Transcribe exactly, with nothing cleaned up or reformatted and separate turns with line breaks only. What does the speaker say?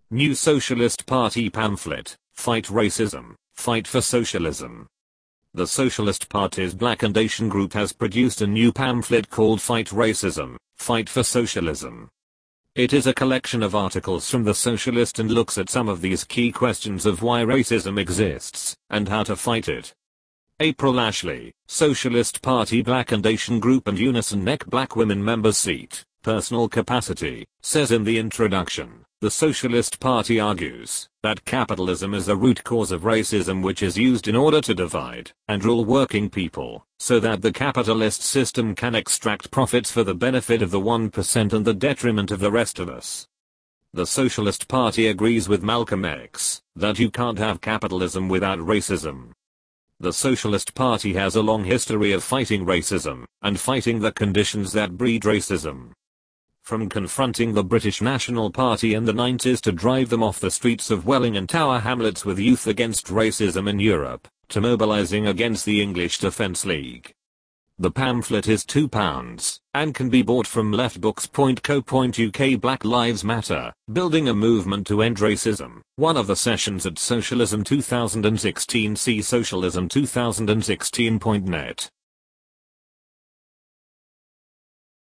New Socialist Party pamphlet, Fight Racism, Fight for Socialism. The Socialist Party's Black and Asian group has produced a new pamphlet called Fight Racism, Fight for Socialism. It is a collection of articles from the Socialist and looks at some of these key questions of why racism exists, and how to fight it. April Ashley, Socialist Party Black and Asian Group and Unison Neck Black Women Members Seat, Personal Capacity, says in the introduction, the Socialist Party argues that capitalism is the root cause of racism, which is used in order to divide and rule working people, so that the capitalist system can extract profits for the benefit of the one percent and the detriment of the rest of us. The Socialist Party agrees with Malcolm X that you can't have capitalism without racism. The Socialist Party has a long history of fighting racism and fighting the conditions that breed racism. From confronting the British National Party in the nineties to drive them off the streets of Welling and Tower Hamlets with youth against racism in Europe, to mobilizing against the English Defence League. The pamphlet is two pounds, and can be bought from leftbooks dot co dot uk. Black Lives Matter, Building a Movement to End Racism, one of the sessions at Socialism two thousand sixteen. See socialism two thousand sixteen dot net.